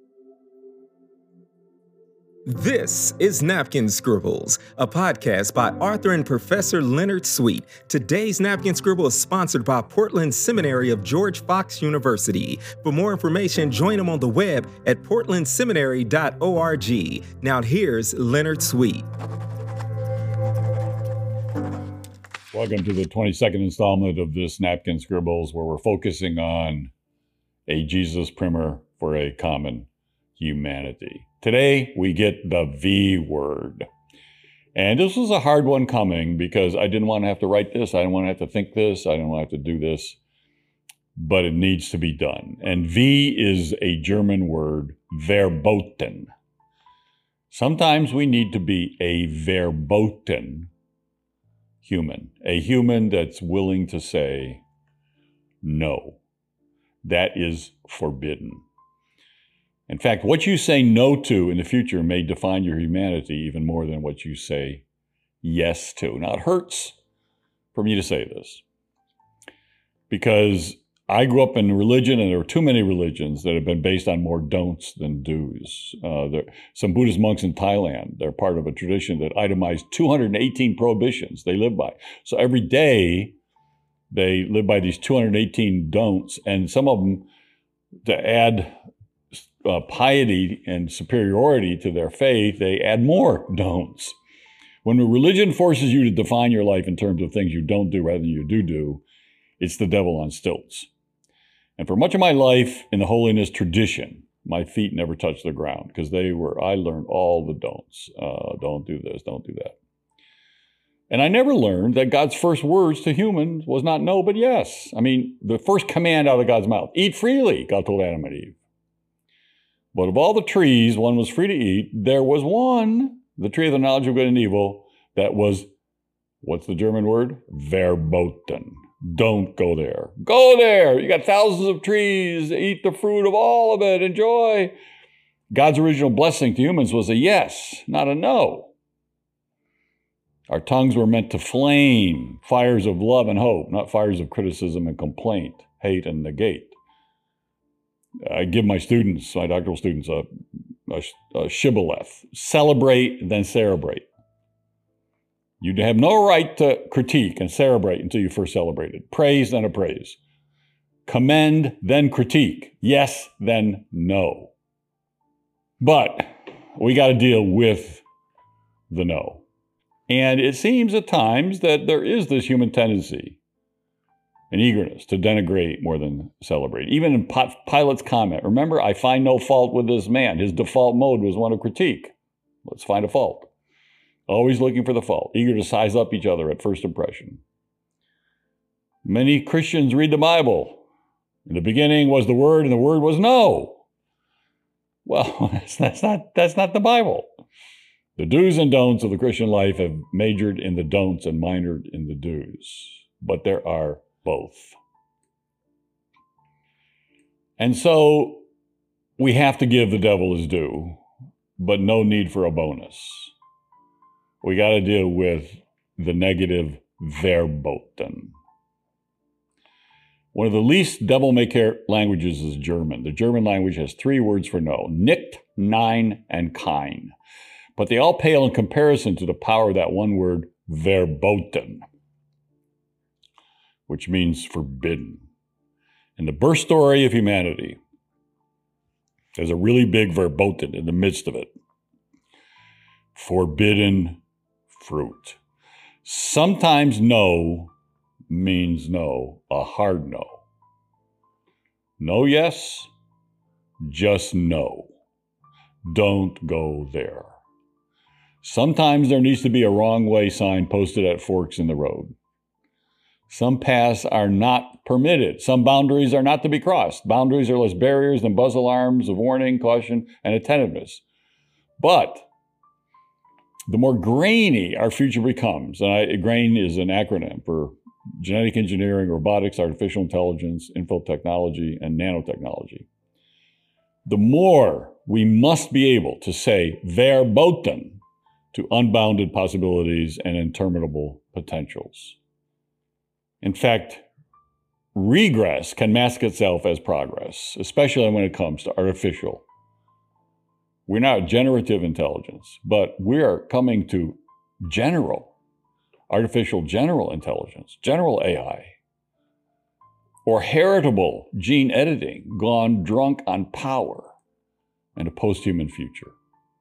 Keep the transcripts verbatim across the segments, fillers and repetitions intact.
This is Napkin Scribbles, a podcast by Arthur and Professor Leonard Sweet. Today's Napkin Scribble is sponsored by Portland Seminary of George Fox University. For more information, join them on the web at portland seminary dot org. Now here's Leonard Sweet. Welcome to the twenty-second installment of this Napkin Scribbles, where we're focusing on a Jesus primer for a common humanity. Today, we get the V word. And this was a hard one coming because I didn't want to have to write this. I didn't want to have to think this. I didn't want to have to do this. But it needs to be done. And V is a German word, verboten. Sometimes we need to be a verboten human. A human that's willing to say, no, that is forbidden. In fact, what you say no to in the future may define your humanity even more than what you say yes to. Now, it hurts for me to say this because I grew up in religion, and there are too many religions that have been based on more don'ts than do's. Uh, there, some Buddhist monks in Thailand, they're part of a tradition that itemized two hundred eighteen prohibitions they live by. So every day they live by these two hundred eighteen don'ts, and some of them, to add Uh, piety and superiority to their faith, they add more don'ts. When a religion forces you to define your life in terms of things you don't do rather than you do do, it's the devil on stilts. And for much of my life in the holiness tradition, my feet never touched the ground because they were, I learned all the don'ts. Uh, don't do this, don't do that. And I never learned that God's first words to humans was not no, but yes. I mean, the first command out of God's mouth, eat freely, God told Adam and Eve. But of all the trees one was free to eat, there was one, the tree of the knowledge of good and evil, that was, what's the German word? Verboten. Don't go there. Go there. You got thousands of trees. Eat the fruit of all of it. Enjoy. God's original blessing to humans was a yes, not a no. Our tongues were meant to flame fires of love and hope, not fires of criticism and complaint, hate and negate. I give my students, my doctoral students, a, a, a shibboleth. Celebrate, then cerebrate. You have no right to critique and cerebrate until you first celebrated. Praise, then appraise. Commend, then critique. Yes, then no. But we got to deal with the no. And it seems at times that there is this human tendency, an eagerness to denigrate more than celebrate. Even in Pilate's comment, remember, I find no fault with this man. His default mode was one of critique. Let's find a fault. Always looking for the fault, eager to size up each other at first impression. Many Christians read the Bible. In the beginning was the Word, and the Word was no. Well, that's, that's, not, that's not the Bible. The do's and don'ts of the Christian life have majored in the don'ts and minored in the do's. But there are both. And so we have to give the devil his due, but no need for a bonus. We got to deal with the negative verboten. One of the least devil-may-care languages is German. The German language has three words for no: nicht, nein, and kein. But they all pale in comparison to the power of that one word, verboten, which means forbidden. In the birth story of humanity, there's a really big verboten in the midst of it. Forbidden fruit. Sometimes no means no, a hard no. No yes, just no. Don't go there. Sometimes there needs to be a wrong way sign posted at forks in the road. Some paths are not permitted. Some boundaries are not to be crossed. Boundaries are less barriers than buzz alarms of warning, caution, and attentiveness. But the more grainy our future becomes, and I, GRAIN is an acronym for genetic engineering, robotics, artificial intelligence, infotechnology, and nanotechnology, the more we must be able to say verboten to unbounded possibilities and interminable potentials. In fact, regress can mask itself as progress, especially when it comes to artificial We're not generative intelligence, but we are coming to general, artificial general intelligence, general A I, or heritable gene editing gone drunk on power and a post-human future.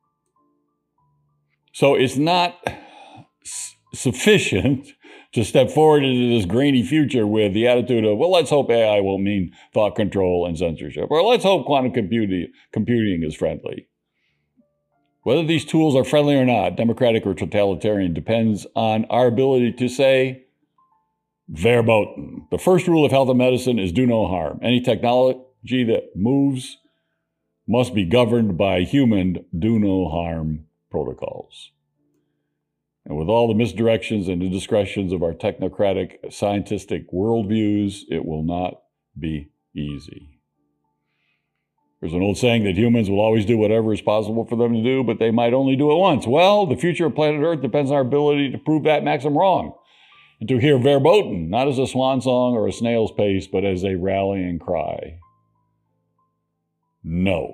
So it's not s- sufficient to step forward into this grainy future with the attitude of, well, let's hope A I won't mean thought control and censorship, or let's hope quantum computing, computing is friendly. Whether these tools are friendly or not, democratic or totalitarian, depends on our ability to say, verboten. The first rule of health and medicine is do no harm. Any technology that moves must be governed by human do no harm protocols. And with all the misdirections and indiscretions of our technocratic, scientific worldviews, it will not be easy. There's an old saying that humans will always do whatever is possible for them to do, but they might only do it once. Well, the future of planet Earth depends on our ability to prove that maxim wrong. And to hear verboten, not as a swan song or a snail's pace, but as a rallying cry. No.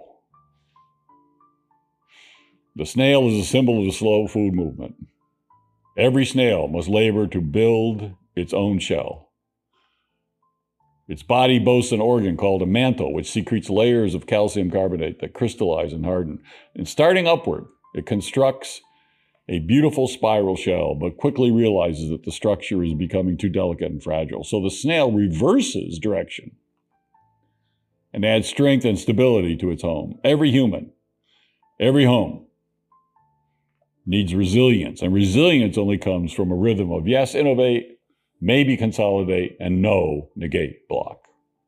The snail is a symbol of the slow food movement. Every snail must labor to build its own shell. Its body boasts an organ called a mantle, which secretes layers of calcium carbonate that crystallize and harden. And starting upward, it constructs a beautiful spiral shell, but quickly realizes that the structure is becoming too delicate and fragile. So the snail reverses direction and adds strength and stability to its home. Every human, every home needs resilience, and resilience only comes from a rhythm of yes, innovate, maybe consolidate, and no, negate block.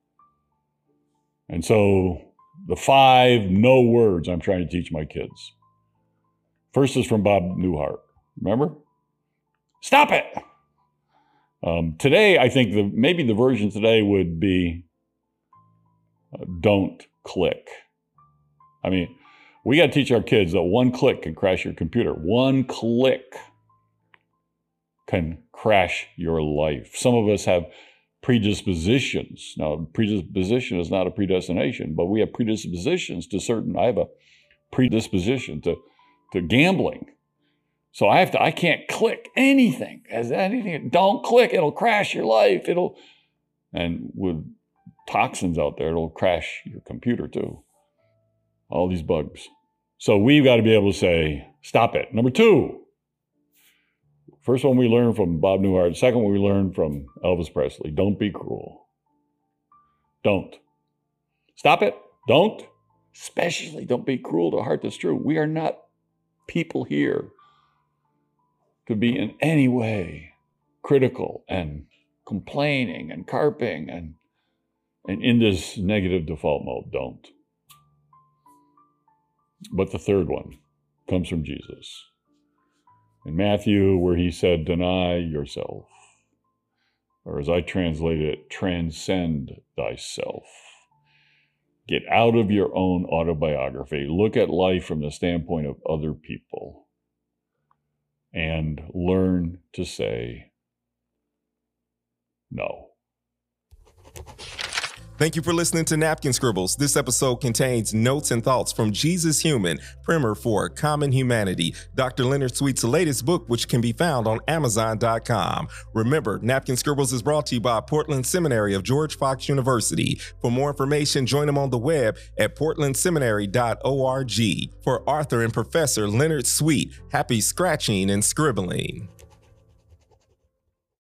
And so the five no words I'm trying to teach my kids. First is from Bob Newhart. Remember? Stop it! Um, today, I think the maybe the version today would be uh, don't click. I mean, we got to teach our kids that one click can crash your computer. One click can crash your life. Some of us have predispositions. Now, predisposition is not a predestination, but we have predispositions to certain, I have a predisposition to, to gambling. So I have to, I can't click anything. As anything, don't click, it'll crash your life. It'll, and with toxins out there, it'll crash your computer too. All these bugs. So we've got to be able to say, stop it. Number two, first one we learned from Bob Newhart. Second one we learned from Elvis Presley. Don't be cruel. Don't. Stop it. Don't. Especially don't be cruel to a heart that's true. We are not people here to be in any way critical and complaining and carping and, and in this negative default mode. Don't. But the third one comes from Jesus. In Matthew, where he said, deny yourself. Or as I translate it, transcend thyself. Get out of your own autobiography. Look at life from the standpoint of other people. And learn to say no. Thank you for listening to Napkin Scribbles. This episode contains notes and thoughts from Jesus Human, primer for Common Humanity, Doctor Leonard Sweet's latest book, which can be found on amazon dot com. Remember, Napkin Scribbles is brought to you by Portland Seminary of George Fox University. For more information, join them on the web at portland seminary dot org. For Arthur and Professor Leonard Sweet, happy scratching and scribbling.